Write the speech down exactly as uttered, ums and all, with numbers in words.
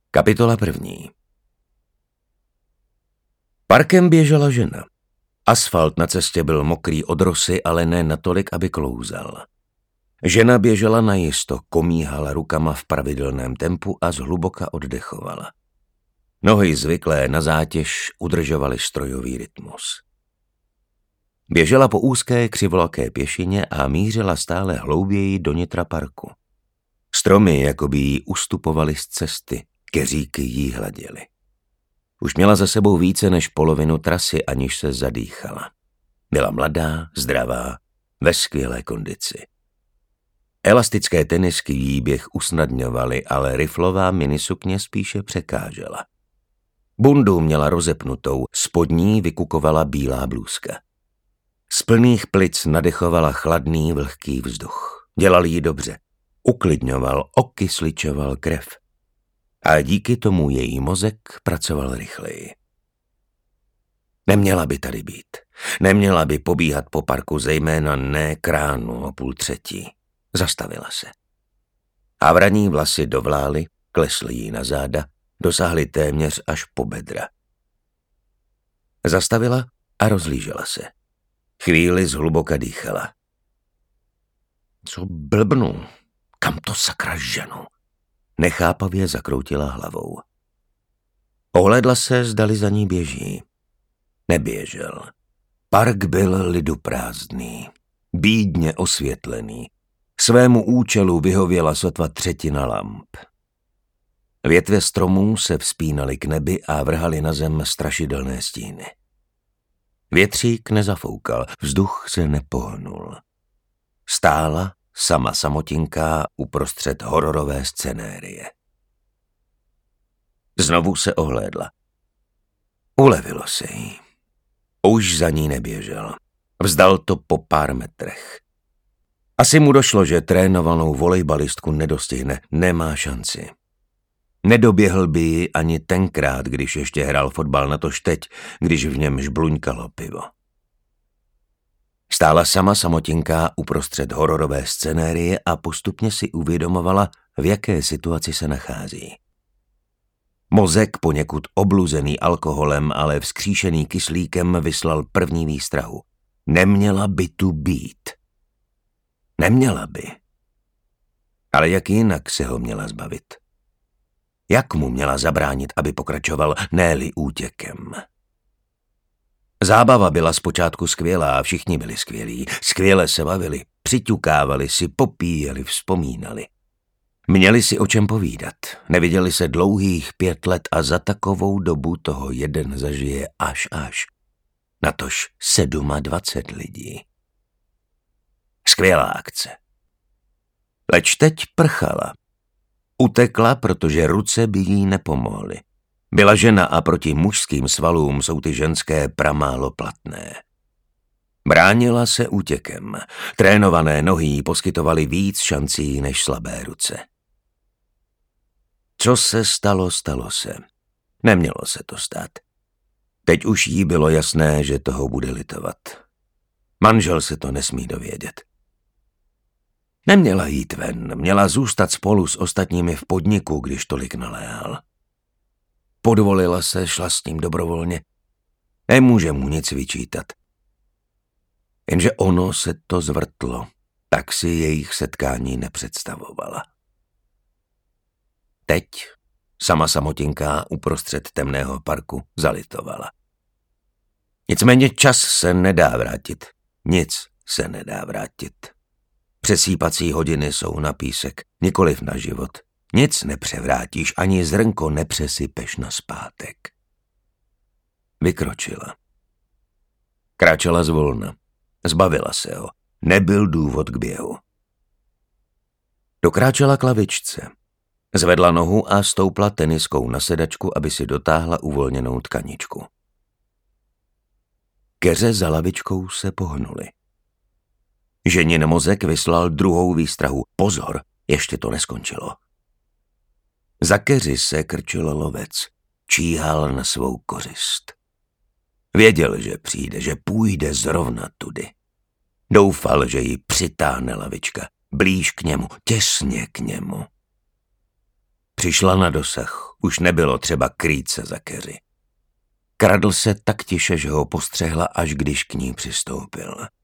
Kapitola první. Parkem běžela žena. Asfalt na cestě byl mokrý od rosy, ale ne natolik, aby klouzal. Žena běžela najisto, komíhala rukama v pravidelném tempu a zhluboka oddechovala. Nohy zvyklé na zátěž udržovaly strojový rytmus. Běžela po úzké křivolaké pěšině a mířila stále hlouběji do nitra parku. Stromy jakoby jí ustupovaly z cesty, keříky jí hladily. Už měla za sebou více než polovinu trasy, aniž se zadýchala. Byla mladá, zdravá, ve skvělé kondici. Elastické tenisky jí běh usnadňovaly, ale riflová minisukně spíše překážela. Bundu měla rozepnutou, spod ní vykukovala bílá blůzka. Z plných plic nadechovala chladný, vlhký vzduch. Dělal jí dobře. Uklidňoval, okysličoval krev. A díky tomu její mozek pracoval rychleji. Neměla by tady být. Neměla by pobíhat po parku, zejména ne k ránu o půl třetí. Zastavila se. Havraní vlasy dovlály, klesly jí na záda, dosáhly téměř až po bedra. Zastavila a rozlížela se. Chvíli zhluboka dýchala. Co blbnu? Kam to sakra ženu? Nechápavě zakroutila hlavou. Ohlédla se, zdali za ní běží. Neběžel. Park byl liduprázdný, bídně osvětlený. Svému účelu vyhověla sotva třetina lamp. Větve stromů se vzpínaly k nebi a vrhaly na zem strašidelné stíny. Větřík nezafoukal, vzduch se nepohnul. Stála sama samotinká uprostřed hororové scenérie. Znovu se ohlédla. Ulevilo se jí. Už za ní neběžel. Vzdal to po pár metrech. Asi mu došlo, že trénovanou volejbalistku nedostihne, nemá šanci. Nedoběhl by ji ani tenkrát, když ještě hrál fotbal, natož teď, když v něm žbluňkalo pivo. Stála sama samotinká uprostřed hororové scenérie a postupně si uvědomovala, v jaké situaci se nachází. Mozek, poněkud obluzený alkoholem, ale vzkříšený kyslíkem, vyslal první výstrahu. Neměla by tu být. Neměla by. Ale jak jinak se ho měla zbavit? Jak mu měla zabránit, aby pokračoval, ne-li útěkem? Zábava byla zpočátku skvělá a všichni byli skvělí. Skvěle se bavili, přiťukávali si, popíjeli, vzpomínali. Měli si o čem povídat. Neviděli se dlouhých pět let a za takovou dobu toho jeden zažije až až. Natož dvacet sedm lidí. Skvělá akce. Leč teď prchala. Utekla, protože ruce by jí nepomohly. Byla žena a proti mužským svalům jsou ty ženské pramálo platné. Bránila se útěkem. Trénované nohy jí poskytovaly víc šancí než slabé ruce. Co se stalo, stalo se. Nemělo se to stát. Teď už jí bylo jasné, že toho bude litovat. Manžel se to nesmí dovědět. Neměla jít ven, měla zůstat spolu s ostatními v podniku, když tolik naléhal. Podvolila se, šla s ním dobrovolně. Nemůže mu nic vyčítat. Jenže ono se to zvrtlo, tak si jejich setkání nepředstavovala. Teď sama samotinká uprostřed temného parku zalitovala. Nicméně čas se nedá vrátit. Nic se nedá vrátit. Přesýpací hodiny jsou na písek, nikoliv na život. Nic nepřevrátíš, ani zrnko nepřesypeš nazpátek. Vykročila. Kráčela zvolna. Zbavila se ho. Nebyl důvod k běhu. Dokráčela k lavičce. Zvedla nohu a stoupla teniskou na sedačku, aby si dotáhla uvolněnou tkaničku. Keře za lavičkou se pohnuly. Ženin mozek vyslal druhou výstrahu. Pozor, ještě to neskončilo. Za keři se krčil lovec. Číhal na svou kořist. Věděl, že přijde, že půjde zrovna tudy. Doufal, že ji přitáhne lavička. Blíž k němu, těsně k němu. Přišla na dosah, už nebylo třeba krýt se za keři. Kradl se tak tiše, že ho postřehla, až když k ní přistoupil.